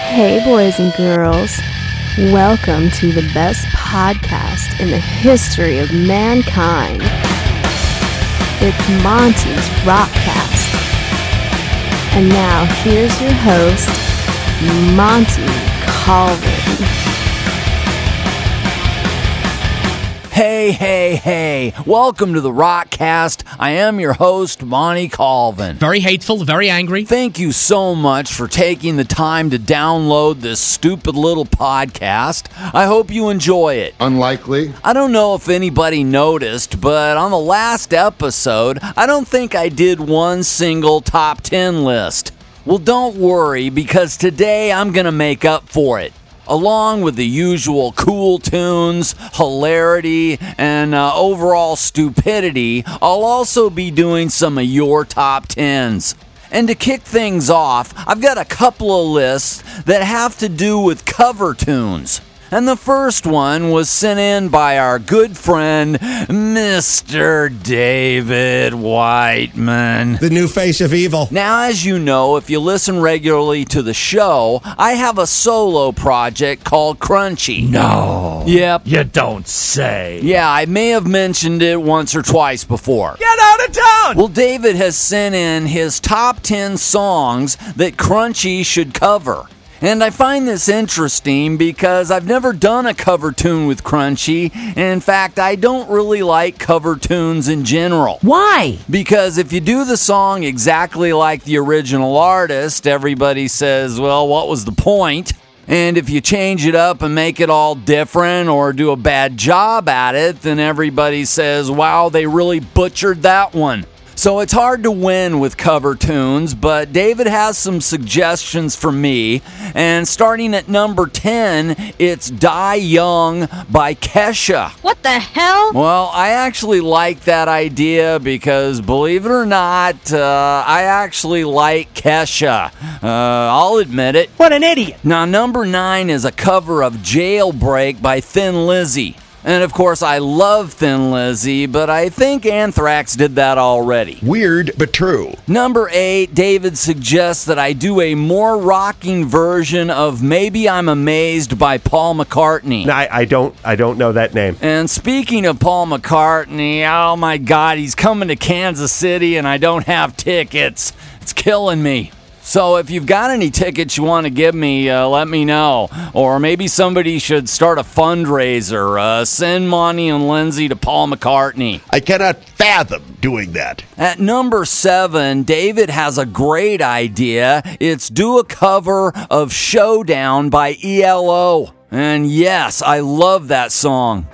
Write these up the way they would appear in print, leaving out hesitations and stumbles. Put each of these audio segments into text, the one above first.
Hey, boys and girls. Welcome to the best podcast in the history of mankind. It's Monty's Rockcast. And now, here's your host, Monty Colvin. Hey. Welcome to the Rockcast. I am your host, Monty Colvin. Very hateful, very angry. Thank you so much for taking the time to download this stupid little podcast. I hope you enjoy it. Unlikely. I don't know if anybody noticed, but on the last episode, I don't think I did one single top 10 list. Well, don't worry, because today I'm going to make up for it. Along with the usual cool tunes, hilarity, and overall stupidity, I'll also be doing some of your top 10s. And to kick things off, I've got a couple of lists that have to do with cover tunes. And the first one was sent in by our good friend, Mr. David Whiteman. The new face of evil. Now, as you know, if you listen regularly to the show, I have a solo project called Crunchy. No. Yep. You don't say. Yeah, I may have mentioned it once or twice before. Get out of town! Well, David has sent in his top 10 songs that Crunchy should cover. And I find this interesting because I've never done a cover tune with Crunchy. In fact, I don't really like cover tunes in general. Why? Because if you do the song exactly like the original artist, everybody says, well, what was the point? And if you change it up and make it all different or do a bad job at it, then everybody says, wow, they really butchered that one. So it's hard to win with cover tunes, but David has some suggestions for me. And starting at number 10, it's Die Young by Kesha. What the hell? Well, I actually like that idea because, believe it or not, I actually like Kesha. I'll admit it. What an idiot. Now, number 9 is a cover of Jailbreak by Thin Lizzy. And of course, I love Thin Lizzy, but I think Anthrax did that already. Weird, but true. Number 8, David suggests that I do a more rocking version of Maybe I'm Amazed by Paul McCartney. No, I don't know that name. And speaking of Paul McCartney, oh my God, he's coming to Kansas City and I don't have tickets. It's killing me. So if you've got any tickets you want to give me, let me know. Or maybe somebody should start a fundraiser. Send Monty and Lindsay to Paul McCartney. I cannot fathom doing that. At number 7, David has a great idea. It's do a cover of Showdown by ELO. And yes, I love that song.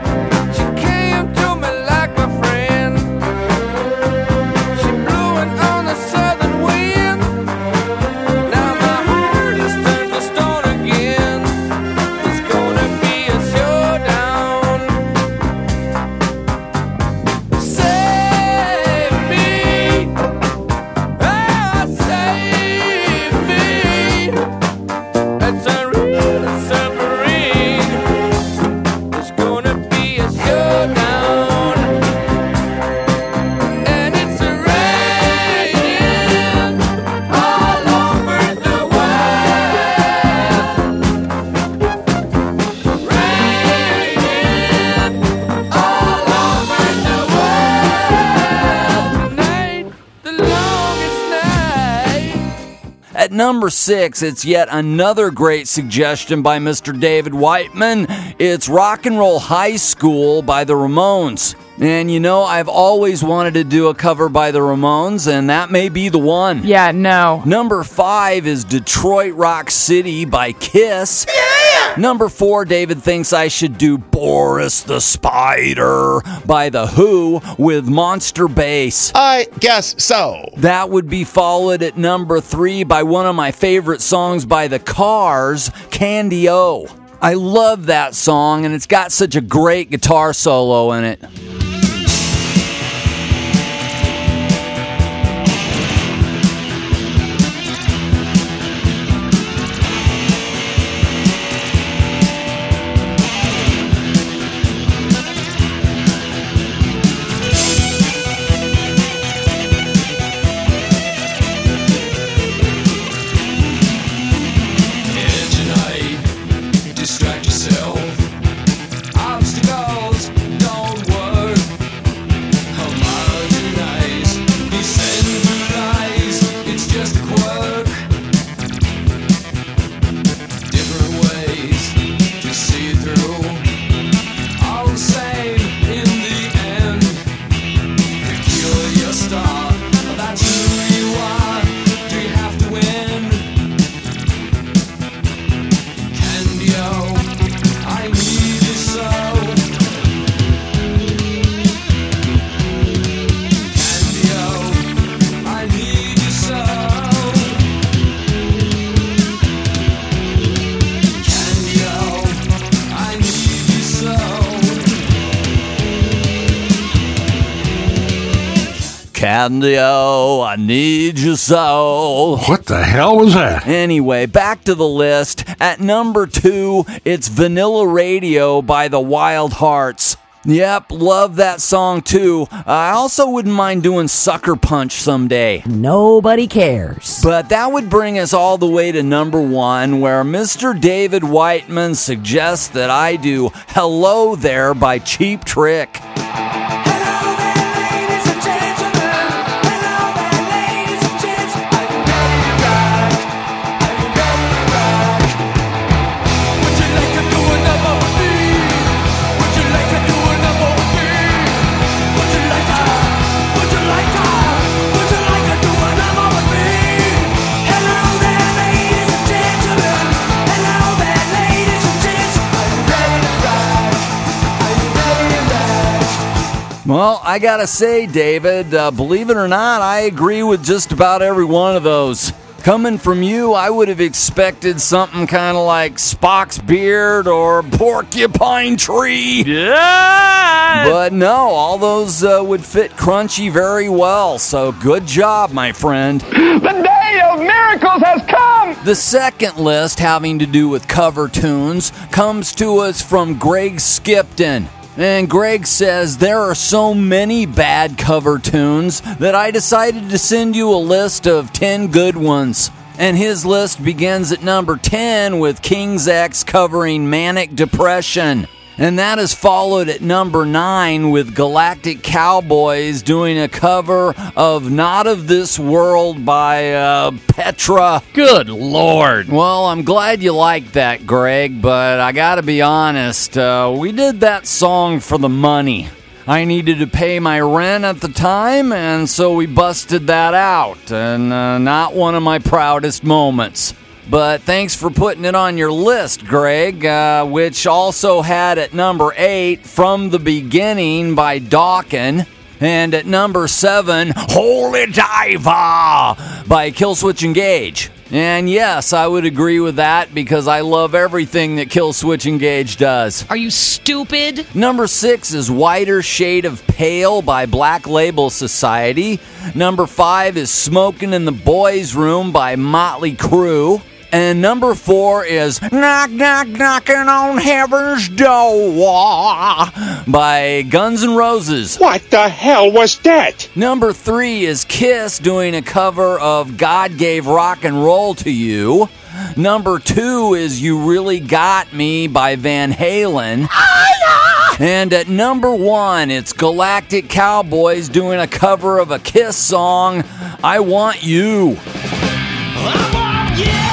At number 6, it's yet another great suggestion by Mr. David Whiteman. It's Rock and Roll High School by the Ramones. And you know, I've always wanted to do a cover by the Ramones, and that may be the one. Yeah, no. Number 5 is Detroit Rock City by Kiss. Yeah! Number 4, David thinks I should do Boris the Spider by The Who with Monster Bass. I guess so. That would be followed at number 3 by one of my favorite songs by The Cars, Candy O. I love that song, and it's got such a great guitar solo in it. And oh, I need you so. What the hell was that? Anyway, back to the list. At number 2, it's Vanilla Radio by the Wild Hearts. Yep, love that song too. I also wouldn't mind doing Sucker Punch someday. Nobody cares. But that would bring us all the way to number 1, where Mr. David Whiteman suggests that I do Hello There by Cheap Trick. Well, I gotta say, David, believe it or not, I agree with just about every one of those. Coming from you, I would have expected something kind of like Spock's Beard or Porcupine Tree. Yeah! But no, all those would fit Crunchy very well, so good job, my friend. The day of miracles has come! The second list, having to do with cover tunes, comes to us from Greg Skipton. And Greg says, there are so many bad cover tunes that I decided to send you a list of 10 good ones. And his list begins at number 10 with King's X covering Manic Depression. And that is followed at number 9 with Galactic Cowboys doing a cover of Not of This World by Petra. Good Lord. Well, I'm glad you liked that, Greg, but I gotta be honest, we did that song for the money. I needed to pay my rent at the time, and so we busted that out, and not one of my proudest moments. But thanks for putting it on your list, Greg, which also had at number 8, From the Beginning by Dawkins, and at number 7, Holy Diver by Killswitch Engage. And yes, I would agree with that because I love everything that Killswitch Engage does. Are you stupid? Number 6 is Whiter Shade of Pale by Black Label Society. Number 5 is Smoking in the Boys' Room by Motley Crue. And number 4 is Knock, Knock, Knocking on Heaven's Door by Guns N' Roses. What the hell was that? Number 3 is Kiss doing a cover of God Gave Rock and Roll to You. Number 2 is You Really Got Me by Van Halen. And at number 1, it's Galactic Cowboys doing a cover of a Kiss song, I Want You. I want you.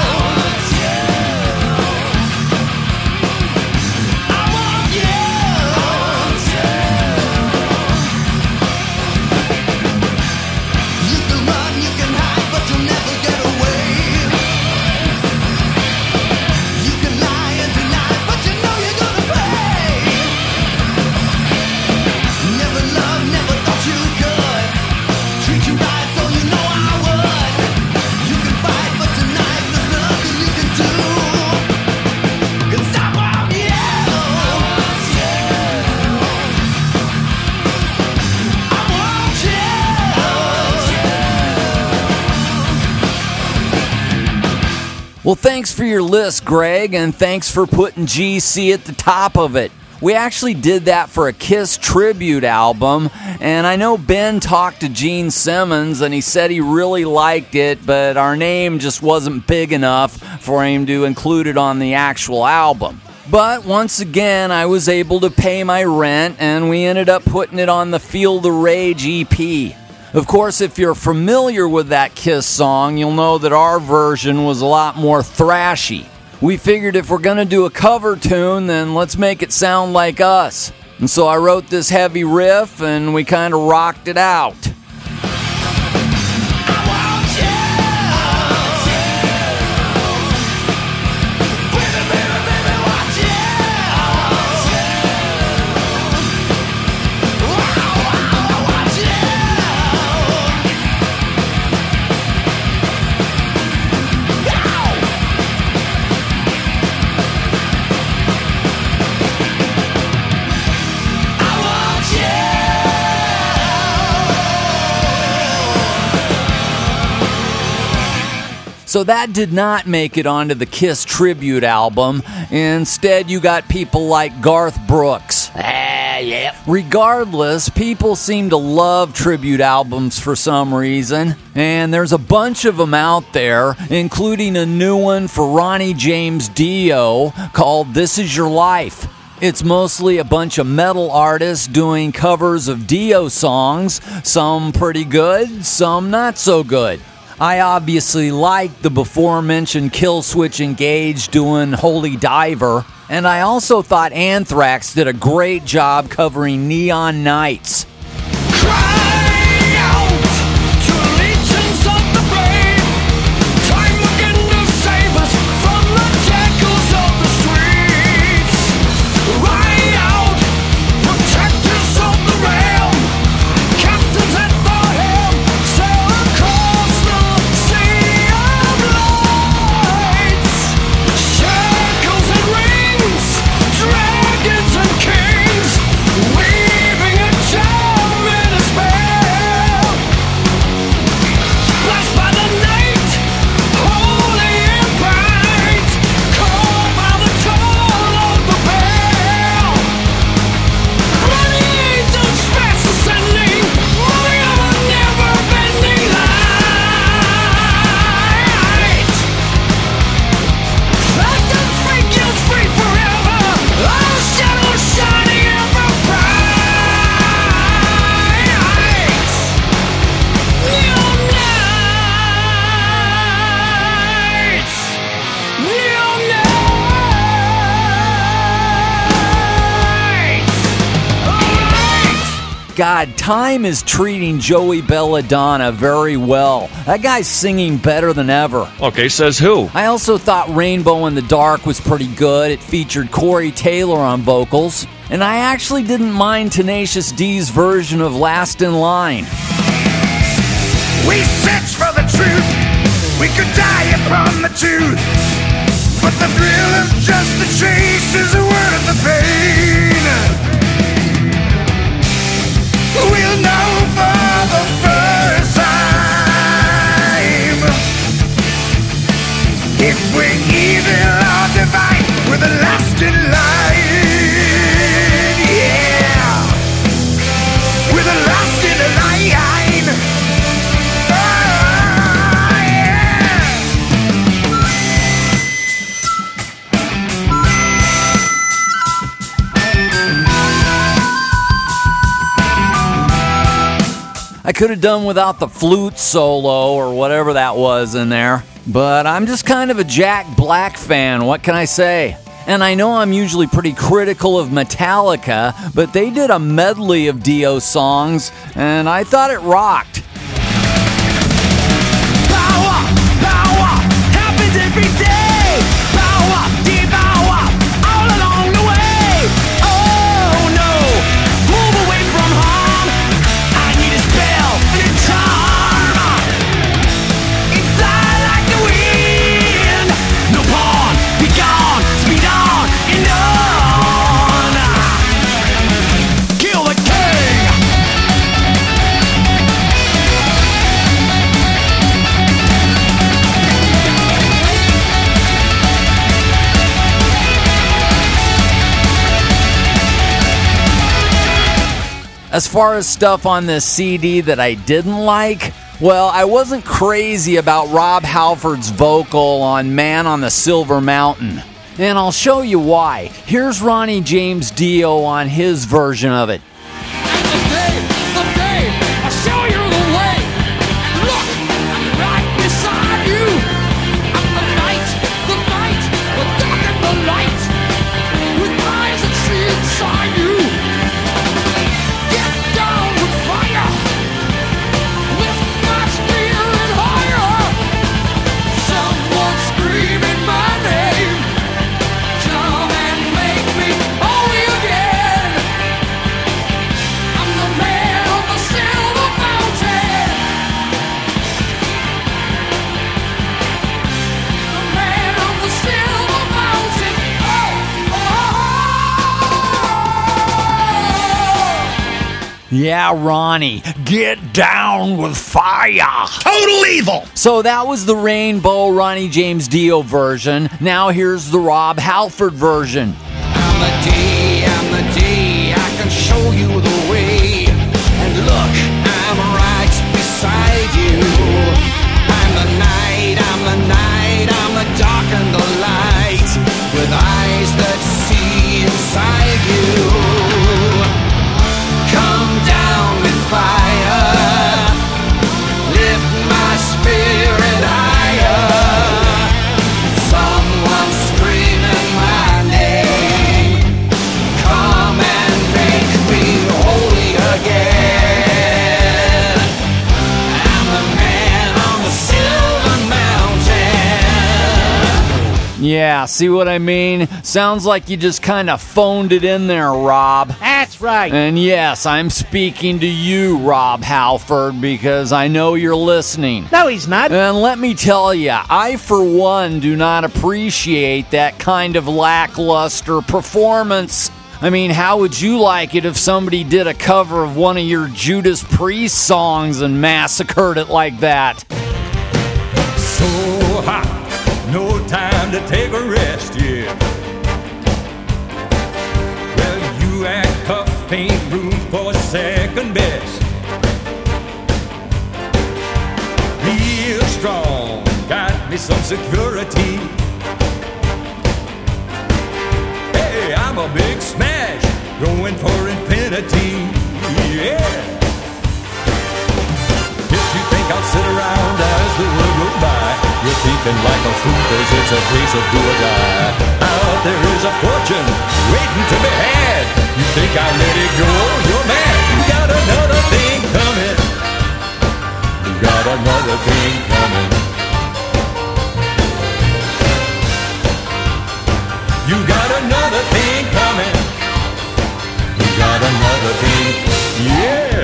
Well, thanks for your list, Greg, and thanks for putting GC at the top of it. We actually did that for a Kiss tribute album, and I know Ben talked to Gene Simmons, and he said he really liked it, but our name just wasn't big enough for him to include it on the actual album. But once again, I was able to pay my rent, and we ended up putting it on the Feel the Rage EP. Of course, if you're familiar with that Kiss song, you'll know that our version was a lot more thrashy. We figured if we're going to do a cover tune, then let's make it sound like us. And so I wrote this heavy riff, and we kind of rocked it out. So that did not make it onto the Kiss tribute album. Instead, you got people like Garth Brooks. Regardless, people seem to love tribute albums for some reason, and there's a bunch of them out there, including a new one for Ronnie James Dio called This Is Your Life. It's mostly a bunch of metal artists doing covers of Dio songs, some pretty good, some not so good. I obviously liked the before-mentioned Killswitch Engage doing Holy Diver, and I also thought Anthrax did a great job covering Neon Nights. God, Time is treating Joey Belladonna very well. That guy's singing better than ever. Okay, says who? I also thought Rainbow in the Dark was pretty good. It featured Corey Taylor on vocals. And I actually didn't mind Tenacious D's version of Last in Line. We search for the truth. We could die upon the truth. But the thrill of just the chase is worth the pain. We'll know for the first time if we're evil or divine. We're the last in line, yeah. We're the last in line, oh, yeah. I could have done without the flute solo or whatever that was in there, but I'm just kind of a Jack Black fan, what can I say? And I know I'm usually pretty critical of Metallica, but they did a medley of Dio songs, and I thought it rocked. Power, power, happens every day. Power, devour, all along the way. Oh no, move away from harm. I need a spell and a charm. Inside like the wind. No pawn, be gone, speed on and on. Kill the king. As far as stuff on this CD that I didn't like, well, I wasn't crazy about Rob Halford's vocal on Man on the Silver Mountain. And I'll show you why. Here's Ronnie James Dio on his version of it. Someday, I'll show you the way. Look, I'm right beside you. I'm the night, the dark and the light. With eyes that see inside you. Get down with fire. Lift my spirit higher. Someone screaming my name. Come and make me holy again. Yeah, Ronnie, get down with fire. Total evil. So that was the Rainbow Ronnie James Dio version. Now here's the Rob Halford version. I'm the D, I can show you the way. And look, I'm right beside you. I'm the night, I'm the dark and the light. With eyes that see inside you. Come down with fire. Lift my spirit higher. Someone screaming my name. Come and make me holy again. I'm the man on the Silver Mountain. Yeah, see what I mean? Sounds like you just kind of phoned it in there, Rob. That's right. And yes, I'm speaking to you, Rob Halford, because I know you're listening. No, he's not. And let me tell you, I for one do not appreciate that kind of lackluster performance. I mean, how would you like it if somebody did a cover of one of your Judas Priest songs and massacred it like that? So hot, no time to take a rest, yeah. Well, you act tough, ain't room for second best. Real strong, got me some security. Hey, I'm a big smash, going for infinity, yeah. If you think I'll sit around as the world goes by, you're thinking like a fool, 'cause it's a case of do or die. Out there is a fortune waiting to be had. You think I'll let it go? You're mad. You got another thing coming. You got another thing coming. You got another thing coming. You got another thing, yeah.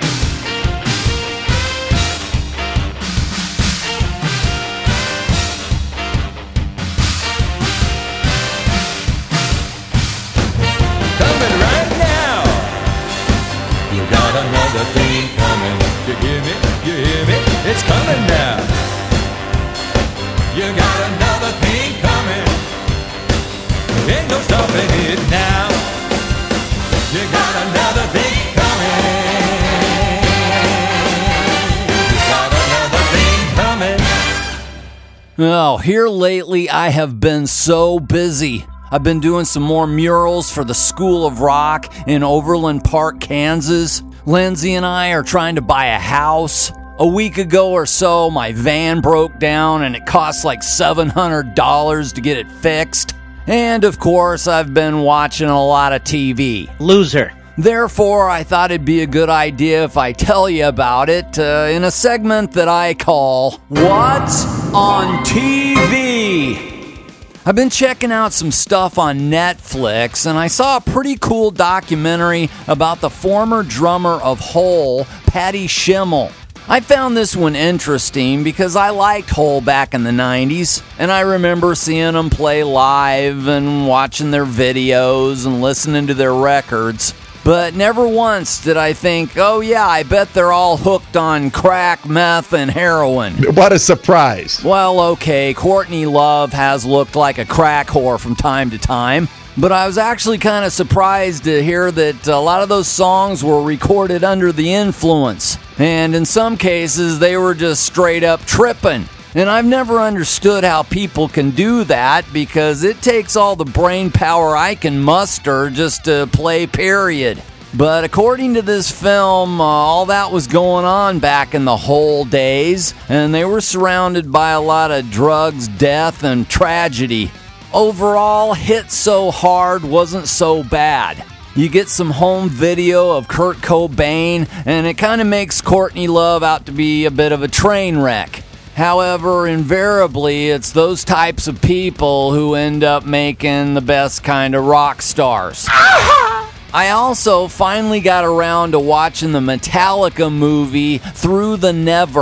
Another thing coming. You hear me? You hear me? It's coming now. You got another thing coming. Ain't no stopping it now. You got another thing coming. You got another thing coming. Oh, here lately I have been so busy. I've been doing some more murals for the School of Rock in Overland Park, Kansas. Lindsay and I are trying to buy a house. A week ago or so, my van broke down and it cost like $700 to get it fixed. And of course, I've been watching a lot of TV. Loser. Therefore, I thought it'd be a good idea if I tell you about it in a segment that I call What's on TV? I've been checking out some stuff on Netflix, and I saw a pretty cool documentary about the former drummer of Hole, Patty Schimmel. I found this one interesting because I liked Hole back in the 90s, and I remember seeing them play live and watching their videos and listening to their records. But never once did I think, oh yeah, I bet they're all hooked on crack, meth, and heroin. What a surprise. Well, okay, Courtney Love has looked like a crack whore from time to time, but I was actually kind of surprised to hear that a lot of those songs were recorded under the influence, and in some cases they were just straight up tripping. And I've never understood how people can do that because it takes all the brain power I can muster just to play, period. But according to this film, all that was going on back in the Hole days, and they were surrounded by a lot of drugs, death, and tragedy. Overall, Hit So Hard wasn't so bad. You get some home video of Kurt Cobain, and it kind of makes Courtney Love out to be a bit of a train wreck. However, invariably, it's those types of people who end up making the best kind of rock stars. I also finally got around to watching the Metallica movie Through the Never.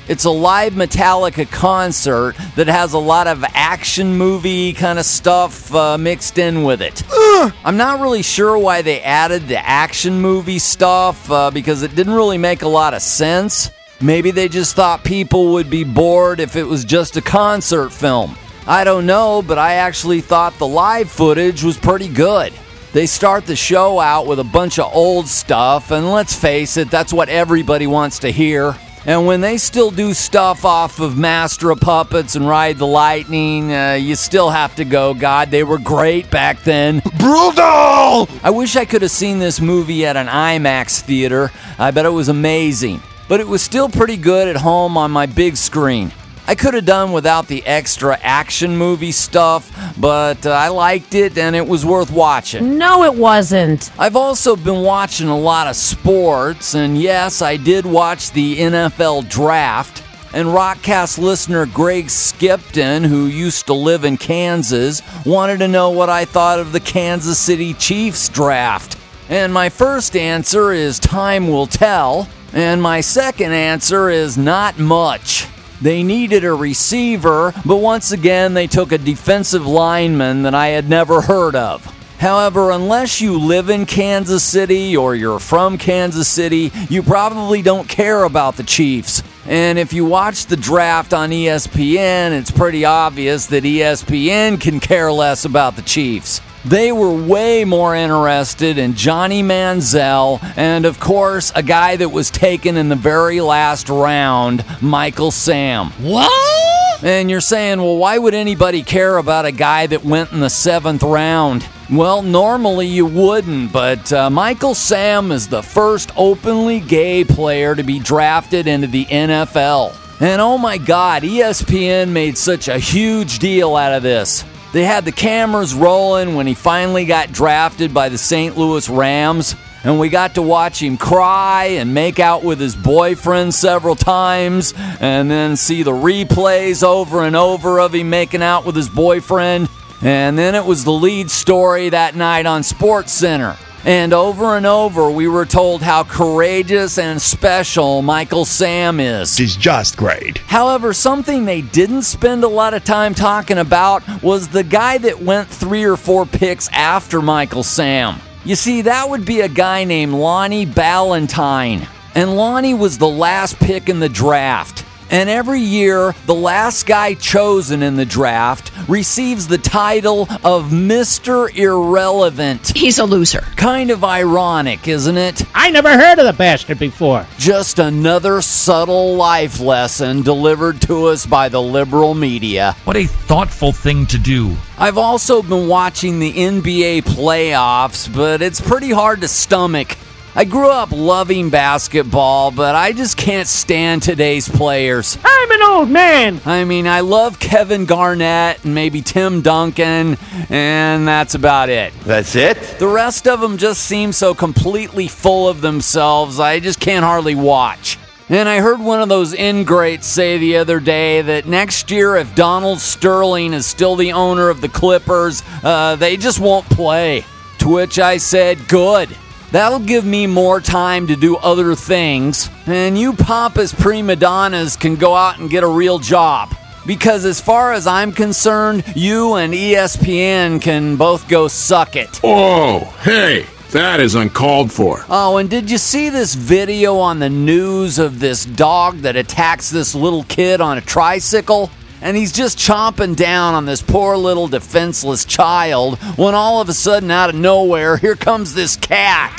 It's a live Metallica concert that has a lot of action movie kind of stuff mixed in with it. I'm not really sure why they added the action movie stuff because it didn't really make a lot of sense. Maybe they just thought people would be bored if it was just a concert film. I don't know, but I actually thought the live footage was pretty good. They start the show out with a bunch of old stuff, and let's face it, that's what everybody wants to hear. And when they still do stuff off of Master of Puppets and Ride the Lightning, you still have to go, God, they were great back then. Brutal! I wish I could have seen this movie at an IMAX theater. I bet it was amazing. But it was still pretty good at home on my big screen. I could have done without the extra action movie stuff, but I liked it and it was worth watching. No, it wasn't. I've also been watching a lot of sports, and yes, I did watch the NFL draft. And Rockcast listener Greg Skipton, who used to live in Kansas, wanted to know what I thought of the Kansas City Chiefs draft. And my first answer is time will tell, and my second answer is not much. They needed a receiver, but once again they took a defensive lineman that I had never heard of. However, unless you live in Kansas City or you're from Kansas City, you probably don't care about the Chiefs. And if you watch the draft on ESPN, it's pretty obvious that ESPN can care less about the Chiefs. They were way more interested in Johnny Manziel and, of course, a guy that was taken in the very last round, Michael Sam. What? And you're saying, well, why would anybody care about a guy that went in the 7th round? Well, normally you wouldn't, but Michael Sam is the first openly gay player to be drafted into the NFL. And oh my God, ESPN made such a huge deal out of this. They had the cameras rolling when he finally got drafted by the St. Louis Rams, and we got to watch him cry and make out with his boyfriend several times, and then see the replays over and over of him making out with his boyfriend. And then it was the lead story that night on SportsCenter. And over we were told how courageous and special Michael Sam is. He's just great. However, something they didn't spend a lot of time talking about was the guy that went 3 or 4 picks after Michael Sam. You see, that would be a guy named Lonnie Ballantyne. And Lonnie was the last pick in the draft. And every year, the last guy chosen in the draft receives the title of Mr. Irrelevant. He's a loser. Kind of ironic, isn't it? I never heard of the bastard before. Just another subtle life lesson delivered to us by the liberal media. What a thoughtful thing to do. I've also been watching the NBA playoffs, but it's pretty hard to stomach. I grew up loving basketball, but I just can't stand today's players. I'm an old man. I mean, I love Kevin Garnett and maybe Tim Duncan, and that's about it. That's it? The rest of them just seem so completely full of themselves, I just can't hardly watch. And I heard one of those ingrates say the other day that next year, if Donald Sterling is still the owner of the Clippers, they just won't play. To which I said, good. That'll give me more time to do other things, and you pompous prima donnas can go out and get a real job. Because as far as I'm concerned, you and ESPN can both go suck it. Oh, hey, that is uncalled for. Oh, and did you see this video on the news of this dog that attacks this little kid on a tricycle? And he's just chomping down on this poor little defenseless child when all of a sudden, out of nowhere, here comes this cat.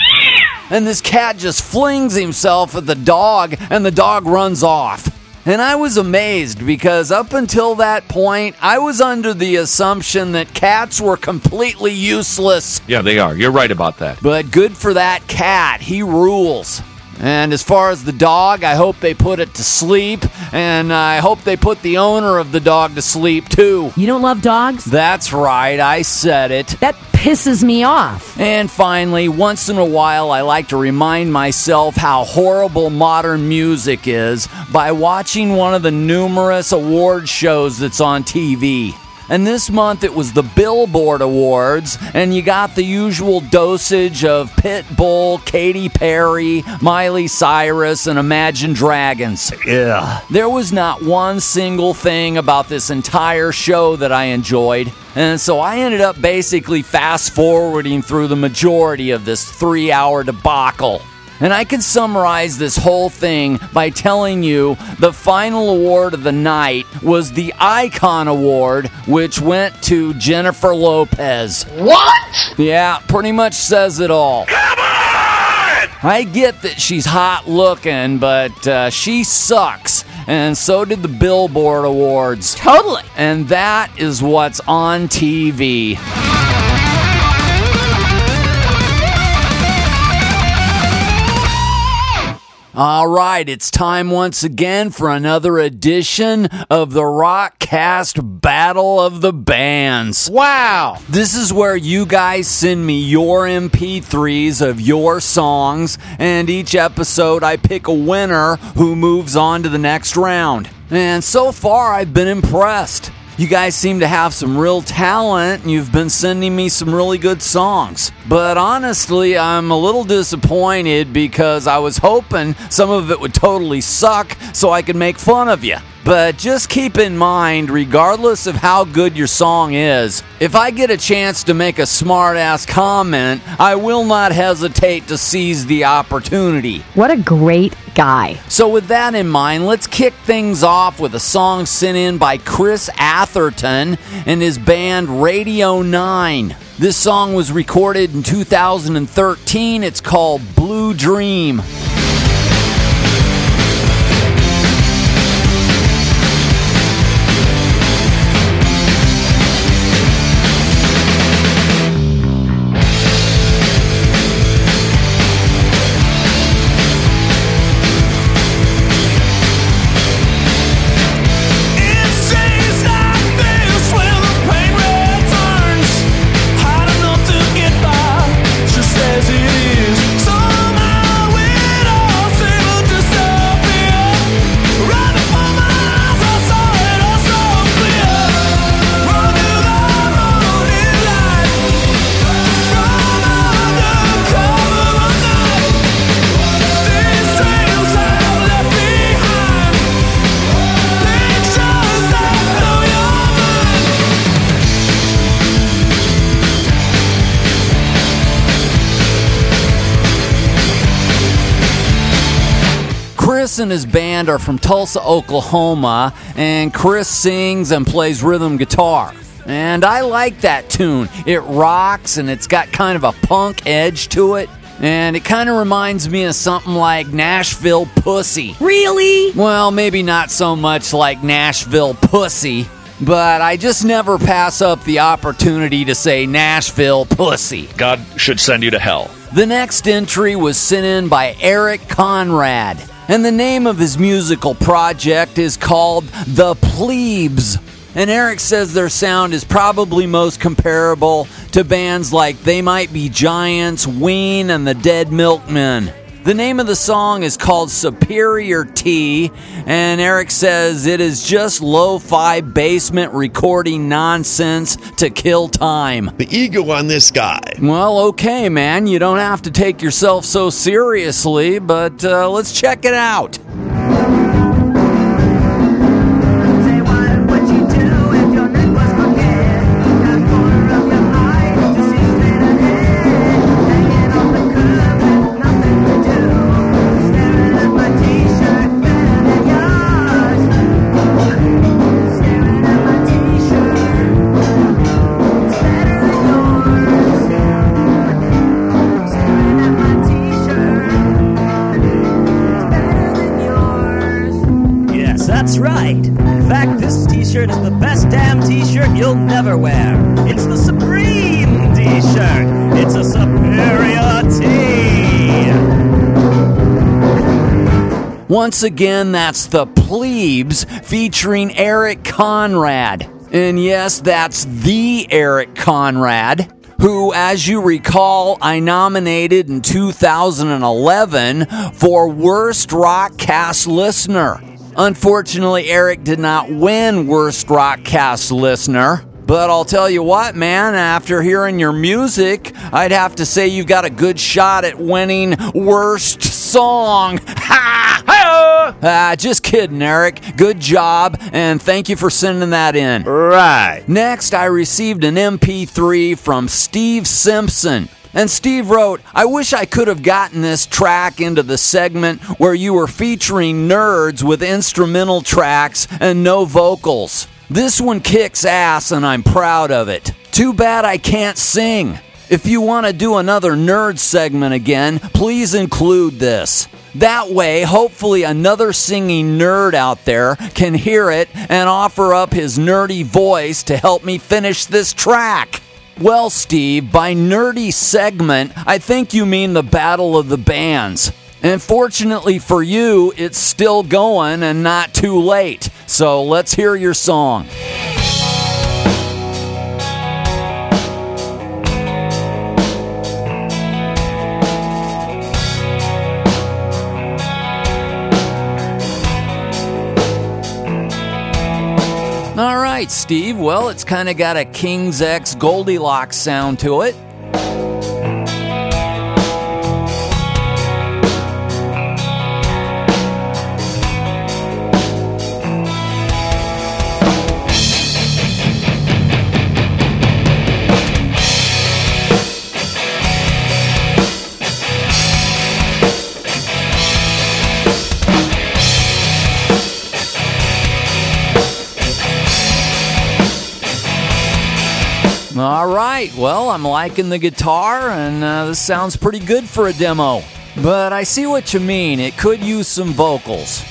And this cat just flings himself at the dog, and the dog runs off. And I was amazed because up until that point, I was under the assumption that cats were completely useless. Yeah, they are. You're right about that. But good for that cat. He rules. And as far as the dog, I hope they put it to sleep, and I hope they put the owner of the dog to sleep, too. You don't love dogs? That's right, I said it. That pisses me off. And finally, once in a while, I like to remind myself how horrible modern music is by watching one of the numerous award shows that's on TV. And this month it was the Billboard Awards, and you got the usual dosage of Pitbull, Katy Perry, Miley Cyrus, and Imagine Dragons. Yeah. There was not one single thing about this entire show that I enjoyed, and so I ended up basically fast-forwarding through the majority of this 3-hour debacle. And I can summarize this whole thing by telling you the final award of the night was the Icon Award, which went to Jennifer Lopez. What? Yeah, pretty much says it all. Come on! I get that she's hot looking, but she sucks. And so did the Billboard Awards. Totally. And that is what's on TV. All right, it's time once again for another edition of the Rockcast Battle of the Bands. Wow! This is where you guys send me your MP3s of your songs, and each episode I pick a winner who moves on to the next round. And so far, I've been impressed. You guys seem to have some real talent, and you've been sending me some really good songs. But honestly, I'm a little disappointed because I was hoping some of it would totally suck so I could make fun of you. But just keep in mind, regardless of how good your song is, if I get a chance to make a smart-ass comment, I will not hesitate to seize the opportunity. What a great guy. So with that in mind, let's kick things off with a song sent in by Chris Atherton and his band Radio 9. This song was recorded in 2013. It's called Blue Dream. Chris and his band are from Tulsa, Oklahoma, and Chris sings and plays rhythm guitar. And I like that tune. It rocks, and it's got kind of a punk edge to it. And it kind of reminds me of something like Nashville Pussy. Really? Well, maybe not so much like Nashville Pussy, but I just never pass up the opportunity to say Nashville Pussy. God should send you to hell. The next entry was sent in by Eric Conrad, and the name of his musical project is called The Plebes. And Eric says their sound is probably most comparable to bands like They Might Be Giants, Ween, and the Dead Milkmen. The name of the song is called Superior Tea, and Eric says it is just lo-fi basement recording nonsense to kill time. The ego on this guy. Well, okay, man, you don't have to take yourself so seriously, but let's check it out. That's right. In fact, this t-shirt is the best damn t-shirt you'll never wear. It's the Supreme t-shirt. It's a superior tea. Once again, that's The Plebes featuring Eric Conrad. And yes, that's the Eric Conrad, who, as you recall, I nominated in 2011 for Worst Rockcast Listener. Unfortunately, Eric did not win Worst Rockcast Listener, But I'll tell you what, man, after hearing your music, I'd have to say you've got a good shot at winning Worst Song. Ha! Hi-oh! Just kidding, Eric. Good job, and thank you for sending that in. Right. Next, I received an MP3 from Steve Simpson. And Steve wrote, I wish I could have gotten this track into the segment where you were featuring nerds with instrumental tracks and no vocals. This one kicks ass and I'm proud of it. Too bad I can't sing. If you want to do another nerd segment again, please include this. That way, hopefully another singing nerd out there can hear it and offer up his nerdy voice to help me finish this track. Well, Steve, by nerdy segment, I think you mean the Battle of the Bands. And fortunately for you, it's still going and not too late. So let's hear your song. All right, Steve. Well, it's kind of got a King's X Goldilocks sound to it. All right, well, I'm liking the guitar, and this sounds pretty good for a demo. But I see what you mean. It could use some vocals.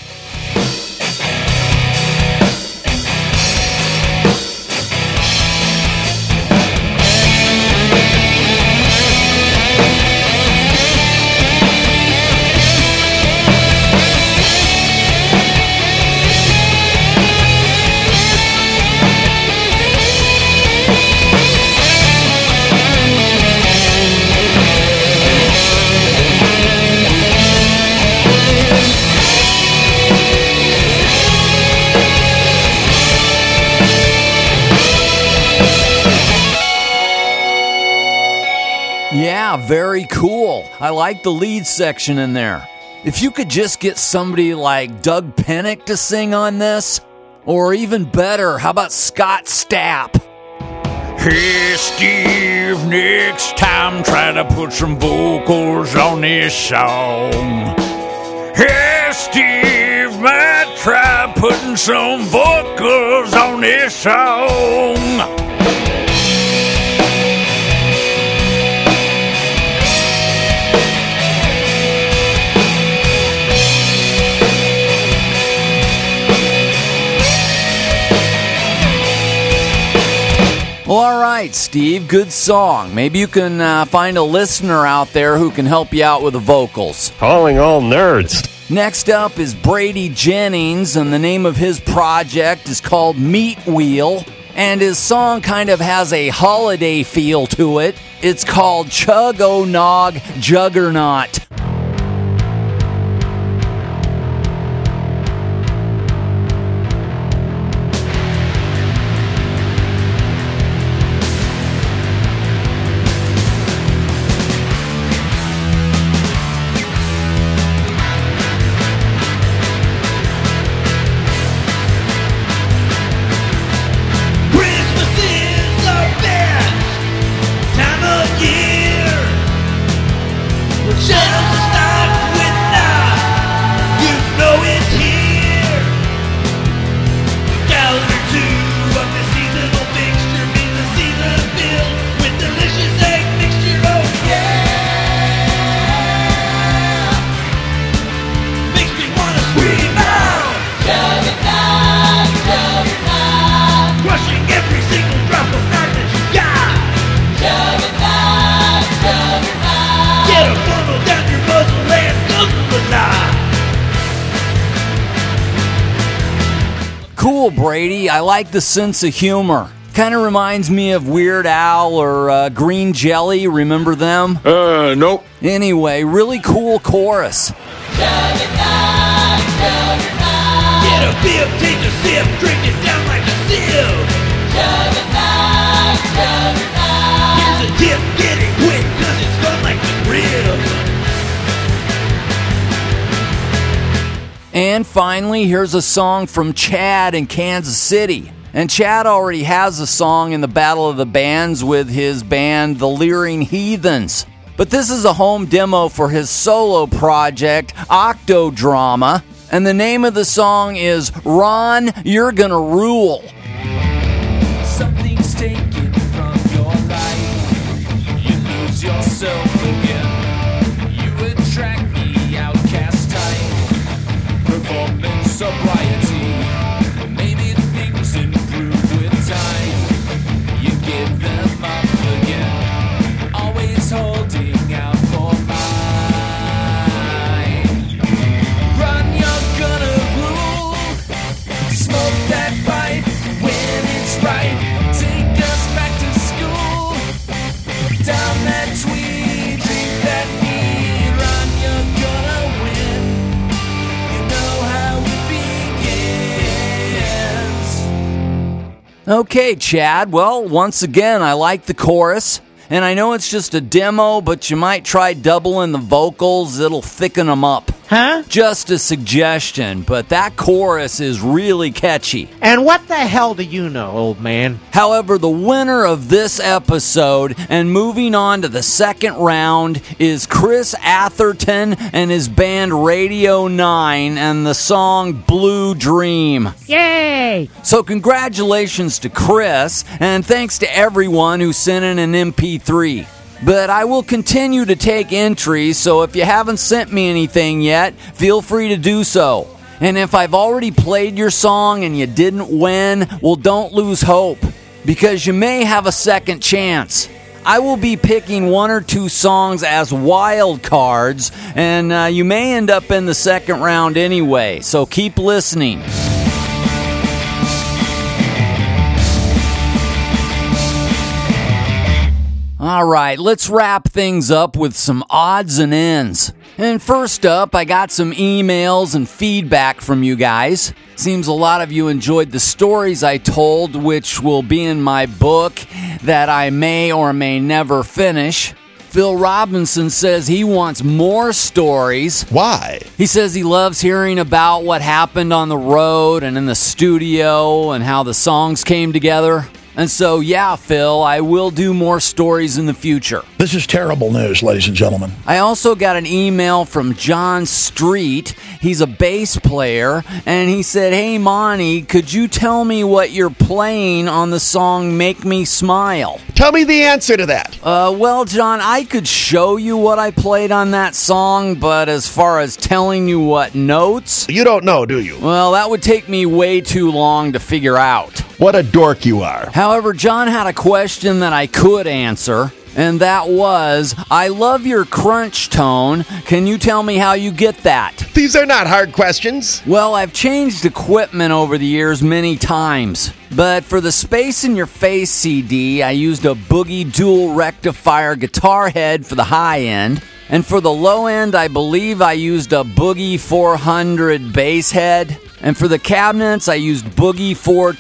Yeah, very cool. I like the lead section in there. If you could just get somebody like Doug Pennick to sing on this, or even better, how about Scott Stapp? Hey Steve, next time try to put some vocals on this song. Hey Steve, might try putting some vocals on this song. Well, all right, Steve, good song. Maybe you can find a listener out there who can help you out with the vocals. Calling all nerds. Next up is Brady Jennings, and the name of his project is called Meat Wheel, and his song kind of has a holiday feel to it. It's called Chug-O-Nog Juggernaut. Cool, Brady. I like the sense of humor. Kind of reminds me of Weird Al or Green Jelly. Remember them? Nope. Anyway, really cool chorus. Get a bib, take a sip, drink it down like a sieve. And finally, here's a song from Chad in Kansas City. And Chad already has a song in the Battle of the Bands with his band, The Leering Heathens. But this is a home demo for his solo project, Octodrama. And the name of the song is Ron, You're Gonna Rule. Something's taken from your life. You lose yourself again. You attract the outcast type. Performing sobriety. Maybe things improve with time. You give them up again. Always holding out for mine. Run, you're gonna rule. Smoke that pipe when it's right. Take us back to school. Down that tweed, drink that mead. Run, you're gonna win. You know how it begins. Okay, Chad. Well, once again, I like the chorus. And I know it's just a demo, but you might try doubling the vocals. It'll thicken them up. Huh? Just a suggestion, but that chorus is really catchy. And what the hell do you know, old man? However, the winner of this episode and moving on to the second round is Chris Atherton and his band Radio 9 and the song Blue Dream. Yay! So congratulations to Chris, and thanks to everyone who sent in an MP3. But I will continue to take entries, so if you haven't sent me anything yet, feel free to do so. And if I've already played your song and you didn't win, well, don't lose hope, because you may have a second chance. I will be picking one or two songs as wild cards, and you may end up in the second round anyway, so keep listening. All right, let's wrap things up with some odds and ends. And first up, I got some emails and feedback from you guys. Seems a lot of you enjoyed the stories I told, which will be in my book that I may or may never finish. Phil Robinson says he wants more stories. Why? He says he loves hearing about what happened on the road and in the studio and how the songs came together. And so, yeah, Phil, I will do more stories in the future. This is terrible news, ladies and gentlemen. I also got an email from John Street. He's a bass player, and he said, "Hey, Monty, could you tell me what you're playing on the song Make Me Smile?" Tell me the answer to that. Well, John, I could show you what I played on that song, but as far as telling you what notes... You don't know, do you? Well, that would take me way too long to figure out. What a dork you are. However, John had a question that I could answer, and that was, I love your crunch tone. Can you tell me how you get that? These are not hard questions. Well, I've changed equipment over the years many times. But for the Space in Your Face CD, I used a Boogie Dual Rectifier guitar head for the high end. And for the low end, I believe I used a Boogie 400 bass head. And for the cabinets, I used Boogie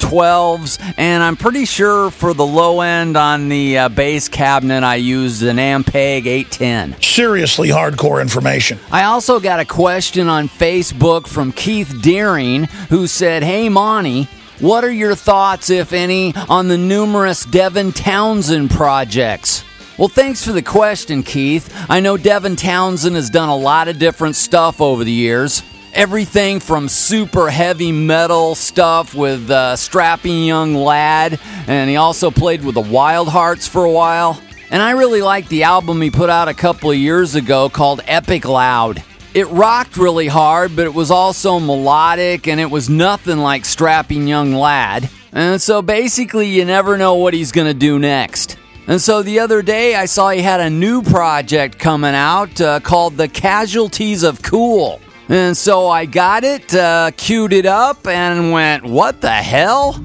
412s. And I'm pretty sure for the low end on the bass cabinet, I used an Ampeg 810. Seriously hardcore information. I also got a question on Facebook from Keith Deering, who said, "Hey, Monty, what are your thoughts, if any, on the numerous Devin Townsend projects?" Well, thanks for the question, Keith. I know Devin Townsend has done a lot of different stuff over the years. Everything from super heavy metal stuff with Strapping Young Lad, and he also played with the Wild Hearts for a while. And I really liked the album he put out a couple of years ago called Epic Loud. It rocked really hard, but it was also melodic, and it was nothing like Strapping Young Lad. And so basically, you never know what he's going to do next. And so the other day, I saw he had a new project coming out called The Casualties of Cool. And so I got it, queued it up, and went, what the hell?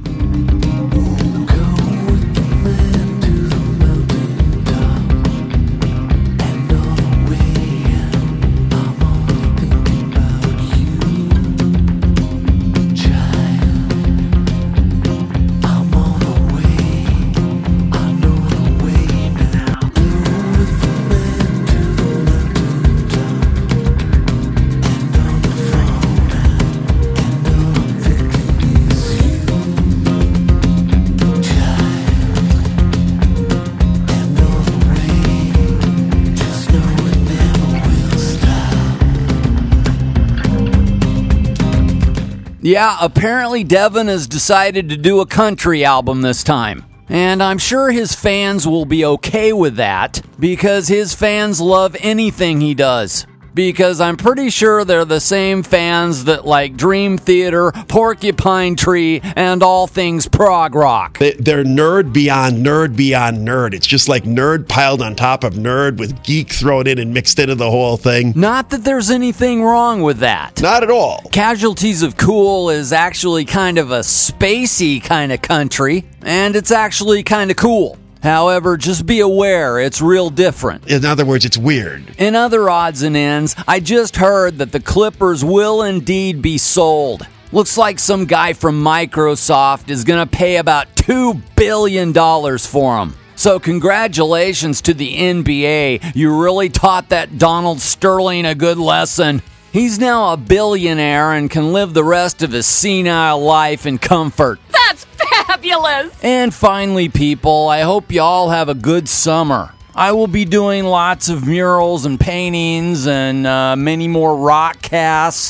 Yeah, apparently Devin has decided to do a country album this time. And I'm sure his fans will be okay with that because his fans love anything he does. Because I'm pretty sure they're the same fans that like Dream Theater, Porcupine Tree, and all things prog rock. They're nerd beyond nerd beyond nerd. It's just like nerd piled on top of nerd with geek thrown in and mixed into the whole thing. Not that there's anything wrong with that. Not at all. Casualties of Cool is actually kind of a spacey kind of country, and it's actually kind of cool. However, just be aware, it's real different. In other words, it's weird. In other odds and ends, I just heard that the Clippers will indeed be sold. Looks like some guy from Microsoft is going to pay about $2 billion for them. So congratulations to the NBA. You really taught that Donald Sterling a good lesson. He's now a billionaire and can live the rest of his senile life in comfort. That's fabulous! And finally, people, I hope you all have a good summer. I will be doing lots of murals and paintings and many more rock casts.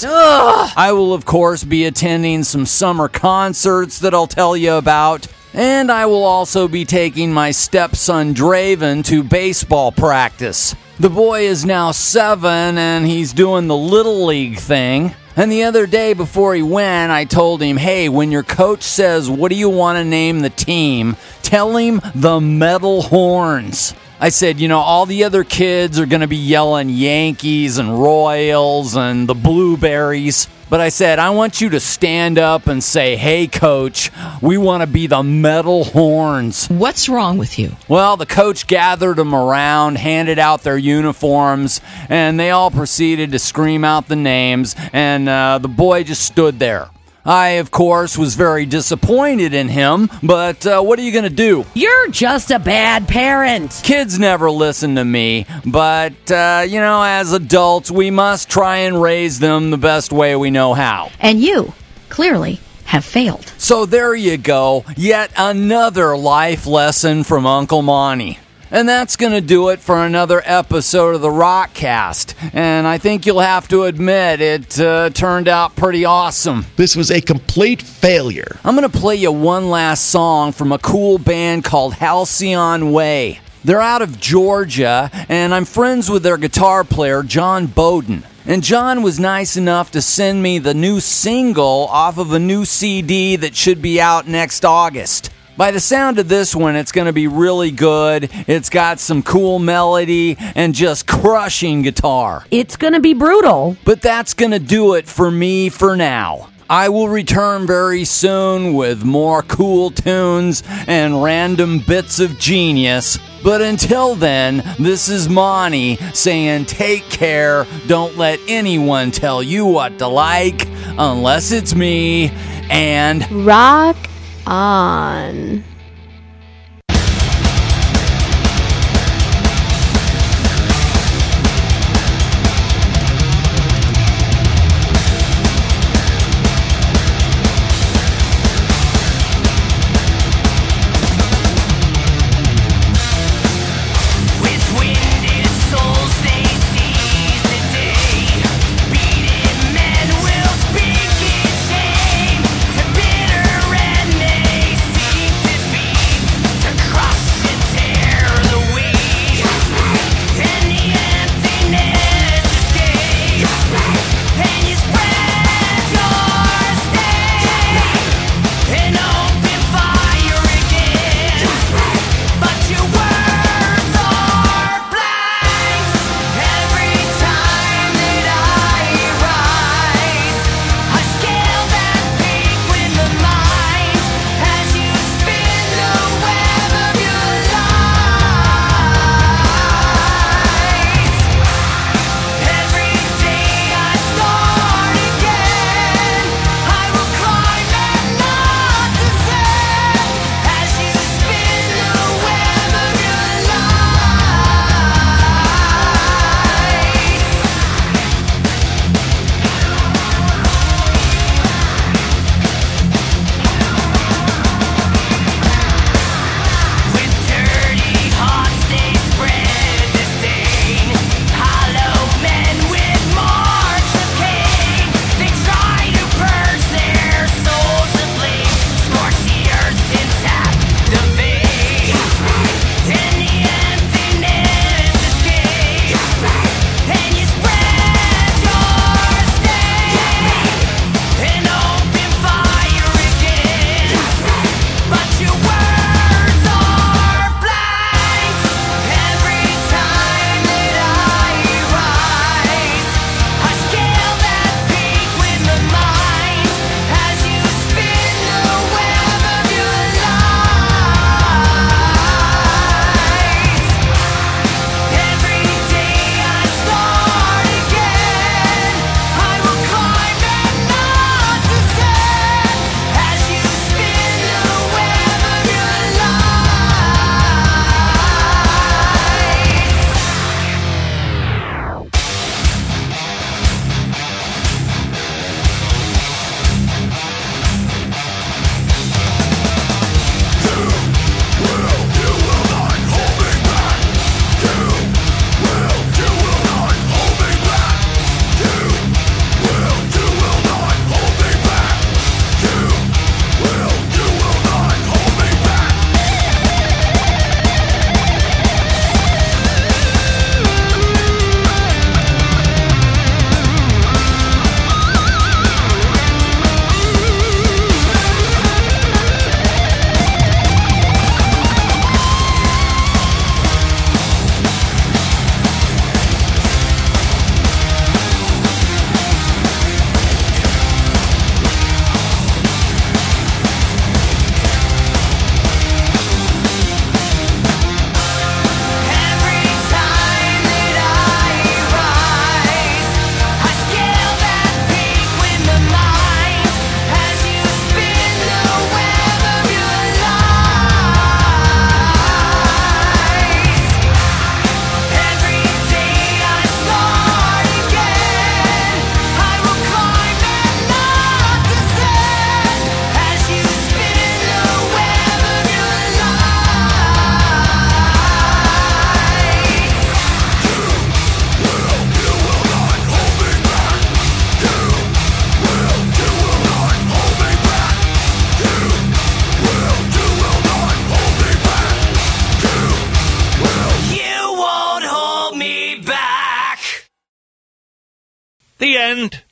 I will, of course, be attending some summer concerts that I'll tell you about. And I will also be taking my stepson Draven to baseball practice. The boy is now 7 and he's doing the Little League thing. And the other day before he went, I told him, hey, when your coach says, what do you want to name the team? Tell him the Metal Horns. I said, you know, all the other kids are going to be yelling Yankees and Royals and the Blueberries. But I said, I want you to stand up and say, hey, coach, we want to be the Metal Horns. What's wrong with you? Well, the coach gathered them around, handed out their uniforms, and they all proceeded to scream out the names, and the boy just stood there. I, of course, was very disappointed in him, but what are you going to do? You're just a bad parent. Kids never listen to me, but, you know, as adults, we must try and raise them the best way we know how. And you, clearly, have failed. So there you go, yet another life lesson from Uncle Monty. And that's going to do it for another episode of the Rockcast. And I think you'll have to admit it turned out pretty awesome. This was a complete failure. I'm going to play you one last song from a cool band called Halcyon Way. They're out of Georgia, and I'm friends with their guitar player, John Bowden. And John was nice enough to send me the new single off of a new CD that should be out next August. By the sound of this one, it's going to be really good. It's got some cool melody and just crushing guitar. It's going to be brutal. But that's going to do it for me for now. I will return very soon with more cool tunes and random bits of genius. But until then, this is Monty saying take care. Don't let anyone tell you what to like unless it's me. And rock on. To bitter and they seek to The end.